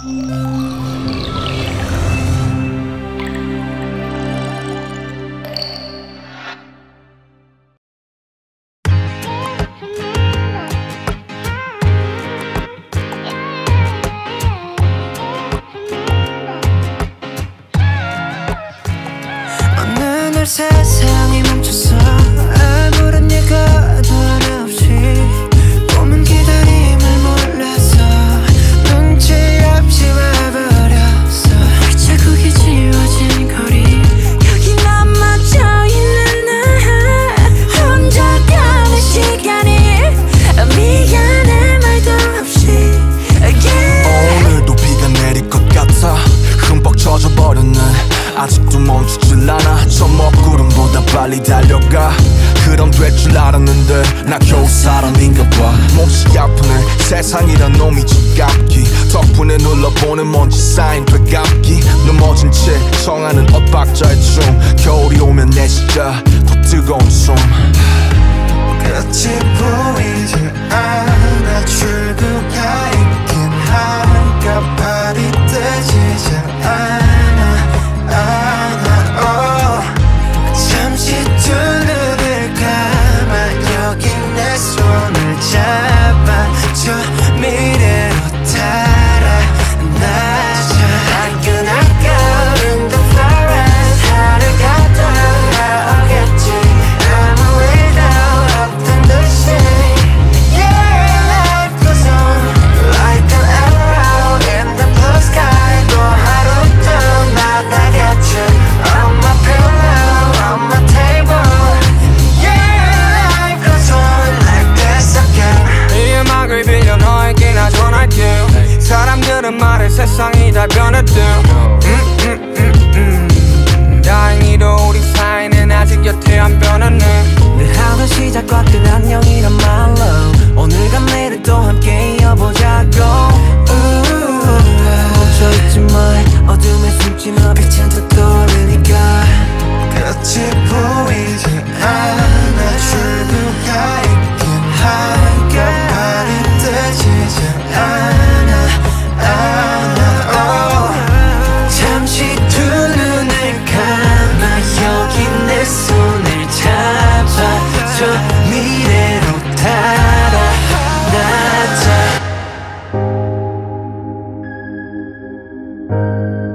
세상이 멈춰서 아무런 예고도 하나 없이 꿈은 기다림을 몰라서 눈치 없이 와버렸어. 자국이 지워진 거리 여기 남아져 있는 나 혼자 가는 시간이 미안해 말도 없이 오늘도 비가 내릴 것 같아 흠뻑 젖어버렸네. 아직도 멈추질 않아. 저 먹구름보다 빨리 달려가. 그럼 될 줄 알았는데 나 겨우 사람인가 봐. 몹시 아프네 세상이란 놈이 지갑기. 덕분에 눌러보는 먼지 쌓인 되감기. 넘어진 채 청하는 엇박자의 춤. 겨울이 오면 내 진짜 더 뜨거운 숨. 끝이 보이지 않아. 출구가 있긴 한가발이 뜨지 않아. 잠시 두 눈을 감아 여기 내 손을 잡아 저 미래로 달아나자. 나그나 걸은 the forest 하루가 돌아오겠지. 아무 일도 없던 듯이 Yeah, life goes on like an arrow in the blue sky. 또 하루 또 나가겠지. On my pillow, on my table. Yeah, life goes on like this again. 이 음악을 빌려 너에게 나 전할게. 사람들은 말해 세상이 다 변했대. 다행히도 우리 사이는 아직 여태 안 변했네. 늘 하던 시작과 끝 안녕이란 말로 오늘과 내일 또 함께 이어보자고. 멈춰있지 마 어둠에 숨지 마 빛은 더 떠오르니까. 끝이 보이지 않아. 출구가 있긴 한가발이 뜨지 않아. 잠시 두 눈을 감아 여기 내 손을 잡아 저 미래로 달아나자.